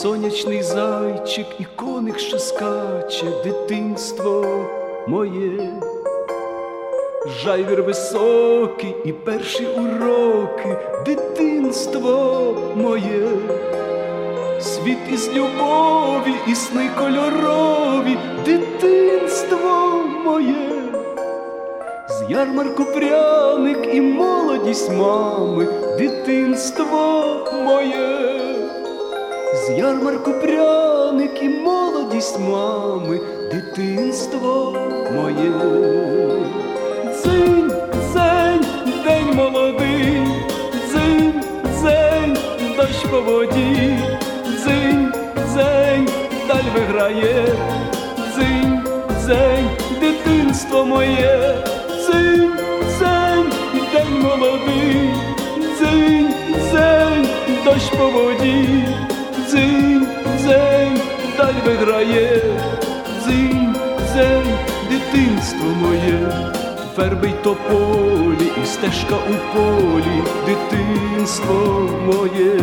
сонячний зайчик і коник, що скаче, дитинство моє. Жайвір високий і перші уроки, дитинство моє. Світ із любові і сни кольорові, дитинство моє. З ярмарку пряник і молодість мами, дитинство моє. З ярмарку пряник і молодість мами, дитинство моє. Дзинь, дзень, день молодий, дзинь, дзень, дощ по воді, дзинь, дзень, даль виграє, дзинь, дзень, дитинство моє, дзинь, дзень, день молодий, дзинь, дзень, дощ по воді, дзинь, дзень, даль виграє, дзинь, дзень, дитинство моє. Верби й тополі, і стежка у полі, дитинство моє.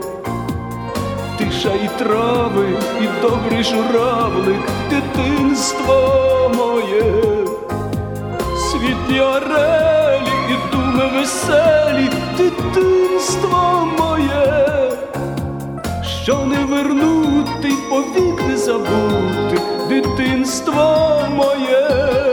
Тиша і трави, і добрий журавлик, дитинство моє. Світлі орелі і думи веселі, дитинство моє. Що не вернути й повік не забути, дитинство моє.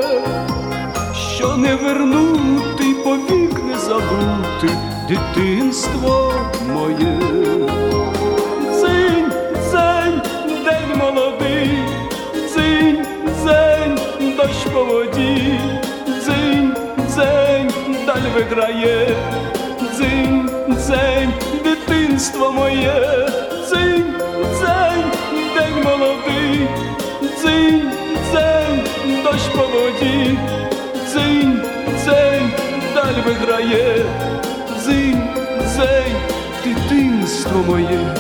Що не вернути й повік не забути, дитинство моє. Дзинь, дзень, день молодий, дзинь, дзень, дощ по воді, дзинь, дзень, даль виграє, дзинь, дзень, дитинство моє, дзинь, дзень, день молодий, дзинь, дзень, дощ по воді, дзинь, дзень, даль виграє, дзинь, дзень, дитинство моє.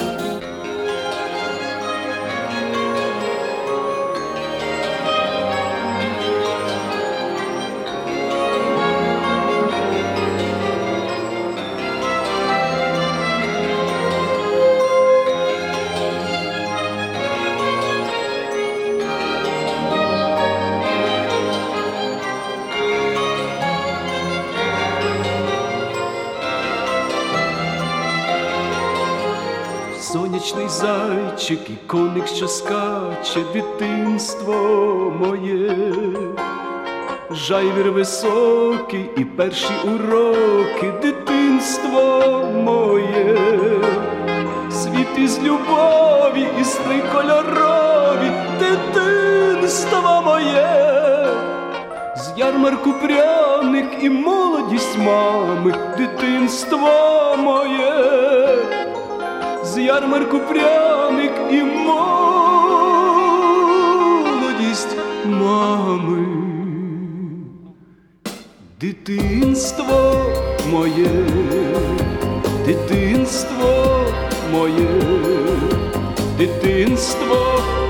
Сонячний зайчик і коник, що скаче, дитинство моє. Жайвір високий і перші уроки, дитинство моє. Світ із любові і сни кольорові, дитинство моє. З ярмарку пряник і молодість мами, дитинство моє. З ярмарку пряник і молодість мами, дитинство моє, дитинство моє, дитинство